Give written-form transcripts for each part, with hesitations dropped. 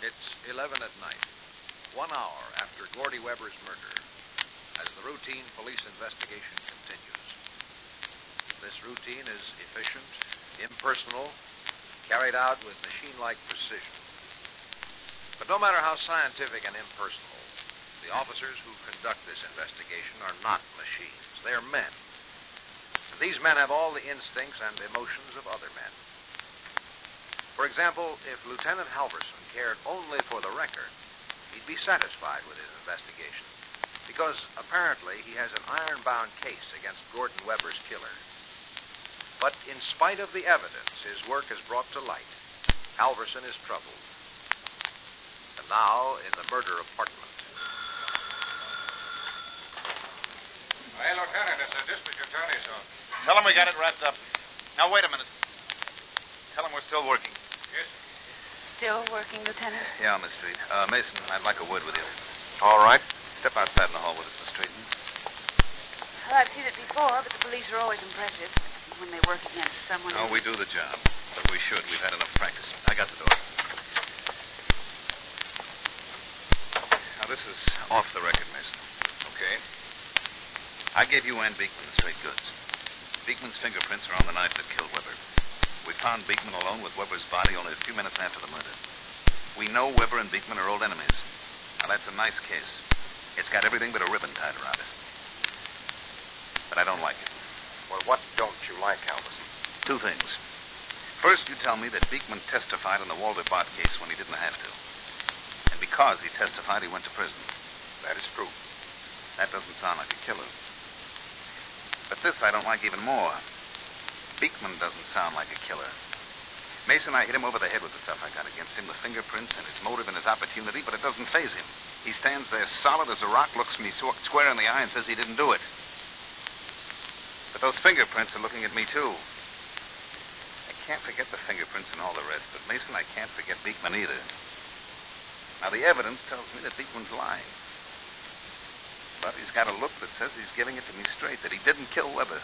It's 11 at night, 1 hour after Gordy Weber's murder, as the routine police investigation continues. This routine is efficient, impersonal, carried out with machine-like precision. But no matter how scientific and impersonal, the officers who conduct this investigation are not machines. They're men. And these men have all the instincts and emotions of other men. For example, if Lieutenant Halverson cared only for the record, he'd be satisfied with his investigation, because apparently he has an iron-bound case against Gordon Weber's killer. But in spite of the evidence his work has brought to light, Halverson is troubled. And now, in the murder apartment. Hey, Lieutenant, it's the district attorney's office. Tell him we got it wrapped up. Now, wait a minute. Tell him we're still working. Yes. Still working, Lieutenant? Yeah, Miss Street. Mason, I'd like a word with you. All right. Step outside in the hall with us, Miss Street. Well, I've seen it before, but the police are always impressive when they work against someone. Oh, we do the job. But we should. We've had enough practice. I got the door. Now, this is off the record, Mason. Okay. I gave you Ann Beekman the straight goods. Beekman's fingerprints are on the knife that killed Weber. We found Beekman alone with Weber's body only a few minutes after the murder. We know Weber and Beekman are old enemies. Now, that's a nice case. It's got everything but a ribbon tied around it. But I don't like it. Well, what don't you like, Halverson? Two things. First, you tell me that Beekman testified in the Walter Bott case when he didn't have to. And because he testified, he went to prison. That is true. That doesn't sound like a killer. But this I don't like even more. Beekman doesn't sound like a killer. Mason, I hit him over the head with the stuff I got against him, the fingerprints and his motive and his opportunity, but it doesn't faze him. He stands there solid as a rock, looks me square in the eye and says he didn't do it. But those fingerprints are looking at me, too. I can't forget the fingerprints and all the rest, but Mason, I can't forget Beekman either. Now, the evidence tells me that Beekman's lying. But he's got a look that says he's giving it to me straight, that he didn't kill Weber.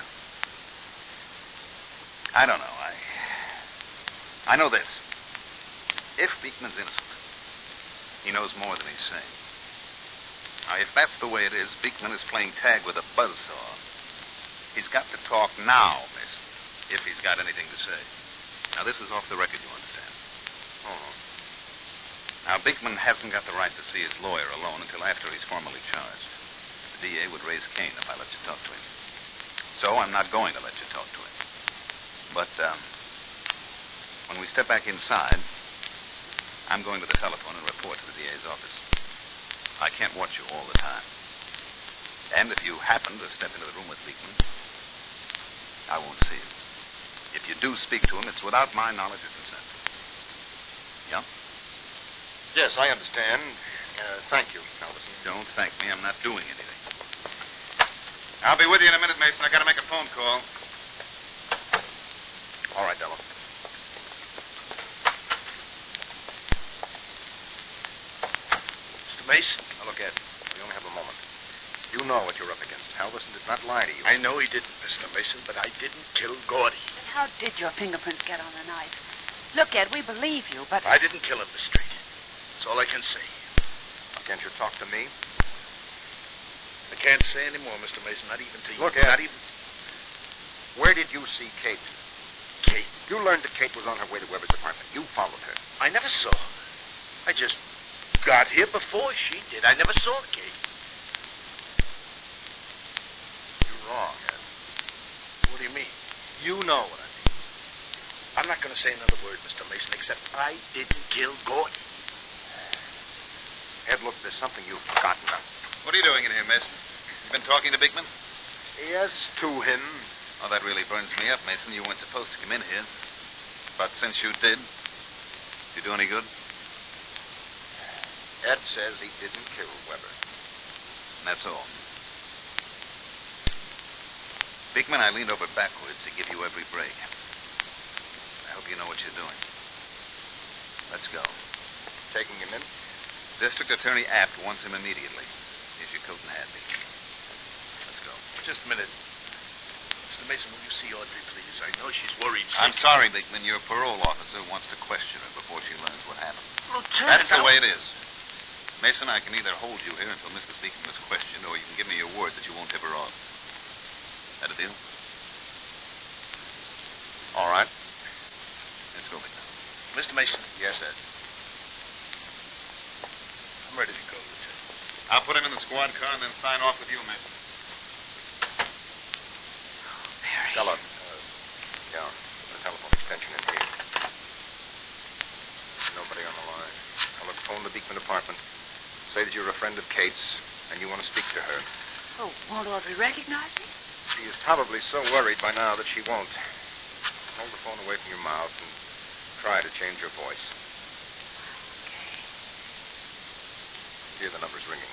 I don't know. I know this. If Beekman's innocent, he knows more than he's saying. Now, if that's the way it is, Beekman is playing tag with a buzzsaw. He's got to talk now, Mason, if he's got anything to say. Now, this is off the record, you understand. Oh. Now, Beekman hasn't got the right to see his lawyer alone until after he's formally charged. The DA would raise Cain if I let you talk to him. So I'm not going to let you talk to him. But when we step back inside, I'm going to the telephone and report to the DA's office. I can't watch you all the time. And if you happen to step into the room with Beekman, I won't see you. If you do speak to him, it's without my knowledge or consent. Yeah? Yes, I understand. Thank you, Halverson. Don't thank me. I'm not doing anything. I'll be with you in a minute, Mason. I got to make a phone call. All right, Dello. Mr. Mason? Now, look, Ed, we only have a moment. You know what you're up against. Halverson did not lie to you. I know he didn't, Mr. Mason, but I didn't kill Gordy. Then how did your fingerprints get on the knife? Look, Ed, we believe you, but... I didn't kill him, Miss Street. That's all I can say. Can't you talk to me? I can't say any more, Mr. Mason, not even to you. Look, Ed. Not even... Where did you see Kate? Kate. You learned that Kate was on her way to Weber's apartment. You followed her. I never saw her. I just got here before she did. I never saw Kate. You're wrong, Ed. What do you mean? You know what I mean. I'm not going to say another word, Mr. Mason, except I didn't kill Gordy. Ed, look, there's something you've forgotten about. What are you doing in here, Mason? You been talking to Beekman? Yes, to him. Oh, that really burns me up, Mason. You weren't supposed to come in here. But since you did, you do any good? Ed says he didn't kill Weber. And that's all. Beekman, I leaned over backwards to give you every break. I hope you know what you're doing. Let's go. Taking him in? District Attorney Apt wants him immediately. Here's your coat and hat, Beekman. Let's go. Just a minute. Mr. Mason, will you see Audrey, please? I know she's worried. I'm sorry, Beekman. Your parole officer wants to question her before she learns what happened. Lieutenant. That's the way it is. Mason, I can either hold you here until Mr. Beekman is questioned, or you can give me your word that you won't tip her off. That a deal? All right. Let's go, Victor. Mr. Mason. Yes, sir. I'm ready to go, Lieutenant. I'll put him in the squad car and then sign off with you, Mason. Perry. Stella. Yeah, the telephone extension in here. Nobody on the line. Now, look, phone the Beekman apartment. Say that you're a friend of Kate's and you want to speak to her. Oh, won't Audrey recognize me? She is probably so worried by now that she won't. Hold the phone away from your mouth and try to change your voice. Okay. Here, the number's ringing.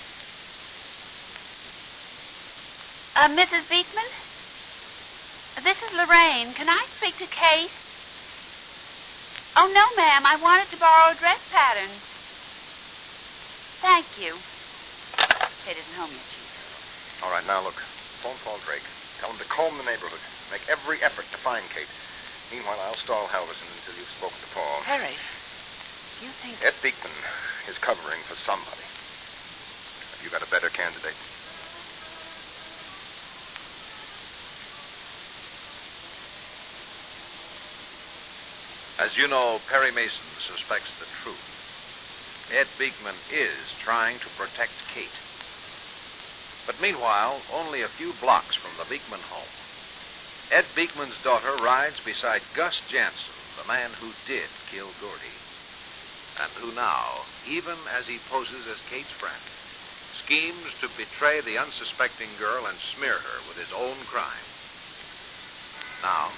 Mrs. Beekman? This is Lorraine. Can I speak to Kate? Oh, no, ma'am. I wanted to borrow dress patterns. Thank you. Kate isn't home yet, Chief. All right, now, look. Phone Paul Drake. Tell him to comb the neighborhood. Make every effort to find Kate. Meanwhile, I'll stall Halverson until you've spoken to Paul. Perry, you think... Ed Beekman is covering for somebody. Have you got a better candidate? As you know, Perry Mason suspects the truth. Ed Beekman is trying to protect Kate. But meanwhile, only a few blocks from the Beekman home, Ed Beekman's daughter rides beside Gus Jansen, the man who did kill Gordy, and who now, even as he poses as Kate's friend, schemes to betray the unsuspecting girl and smear her with his own crime. Now,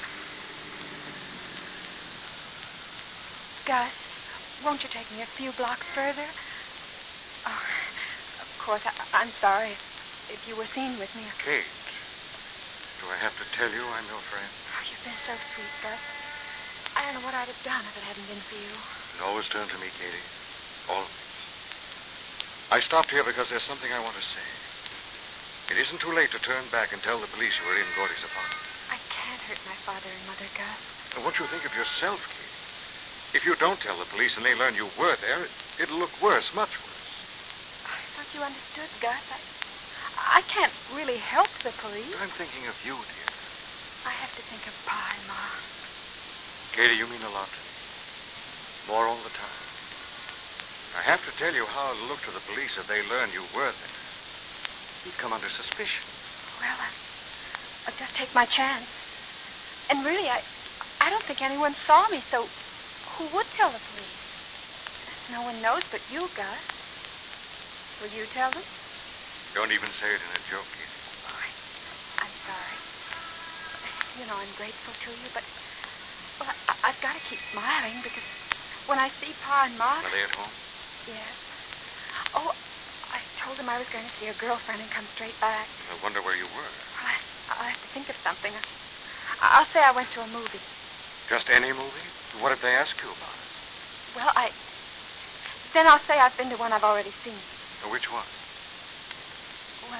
Gus, won't you take me a few blocks further? Oh, of course, I'm sorry if you were seen with me. Kate, do I have to tell you I'm your friend? Oh, you've been so sweet, Gus. I don't know what I'd have done if it hadn't been for you. You always turn to me, Katie. Always. I stopped here because there's something I want to say. It isn't too late to turn back and tell the police you were in Gordy's apartment. I can't hurt my father and mother, Gus. And what you think of yourself, Katie? If you don't tell the police and they learn you were there, it'll look worse, much worse. I thought you understood, Gus. I can't really help the police. I'm thinking of you, dear. I have to think of Pa and Ma. Katie, you mean a lot to me. More all the time. I have to tell you how it'll look to the police if they learn you were there. You'd come under suspicion. Well, I'll just take my chance. And really, I don't think anyone saw me, so who would tell the police? No one knows but you, Gus. Will you tell them? Don't even say it in a joke, Katie. Oh, I'm sorry. You know, I'm grateful to you, but... Well, I've got to keep smiling because when I see Pa and Ma... Are they at home? Yes. Oh, I told them I was going to see a girlfriend and come straight back. I wonder where you were. Well, I'll have to think of something. I'll say I went to a movie. Just any movie? What if they ask you about it? Well, Then I'll say I've been to one I've already seen. Which one? Well,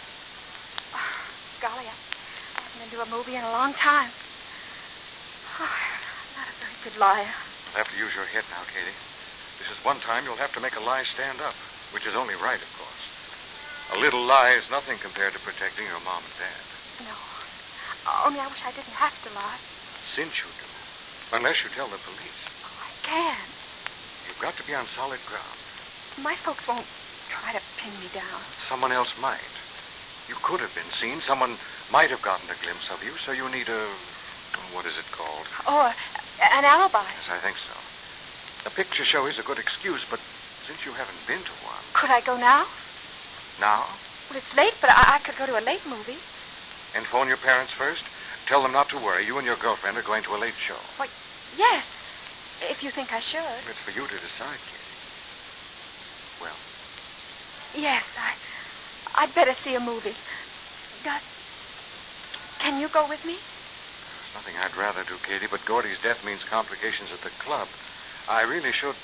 golly, I haven't been to a movie in a long time. Oh, I'm not a very good liar. You'll have to use your head now, Katie. This is one time you'll have to make a lie stand up, which is only right, of course. A little lie is nothing compared to protecting your mom and dad. No. Only I wish I didn't have to lie. Since you do. Unless you tell the police. Oh, I can't. You've got to be on solid ground. My folks won't try to pin me down. Someone else might. You could have been seen. Someone might have gotten a glimpse of you, so you need what is it called? Oh, an alibi. Yes, I think so. A picture show is a good excuse, but since you haven't been to one... Could I go now? Now? Well, it's late, but I could go to a late movie. And phone your parents first? Tell them not to worry. You and your girlfriend are going to a late show. Why, yes. If you think I should. It's for you to decide, Katie. Well? Yes, I'd better see a movie. Gus, can you go with me? There's nothing I'd rather do, Katie, but Gordy's death means complications at the club. I really should...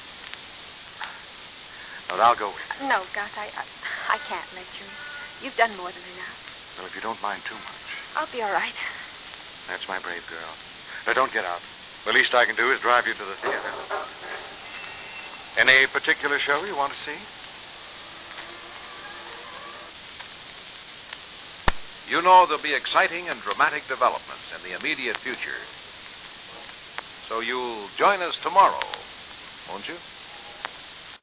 But I'll go with you. No, Gus, I can't let you. You've done more than enough. Well, if you don't mind too much. I'll be all right. That's my brave girl. Now, don't get out. The least I can do is drive you to the theater. Any particular show you want to see? You know there'll be exciting and dramatic developments in the immediate future. So you'll join us tomorrow, won't you?